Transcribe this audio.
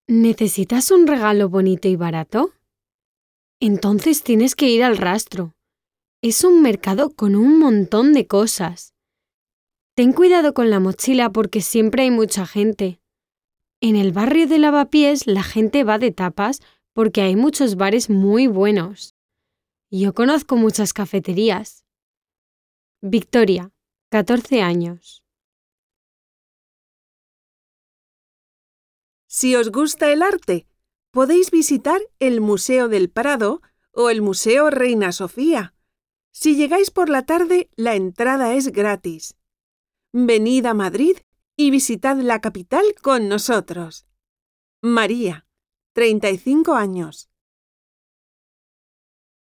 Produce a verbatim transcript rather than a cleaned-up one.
¿Necesitas un regalo bonito y barato? Entonces tienes que ir al Rastro. Es un mercado con un montón de cosas. Ten cuidado con la mochila porque siempre hay mucha gente. En el barrio de Lavapiés la gente va de tapas porque hay muchos bares muy buenos. Yo conozco muchas cafeterías. Victoria, catorce años. Si os gusta el arte, podéis visitar el Museo del Prado o el Museo Reina Sofía. Si llegáis por la tarde, la entrada es gratis. Venid a Madrid y visitad la capital con nosotros. María, treinta y cinco años.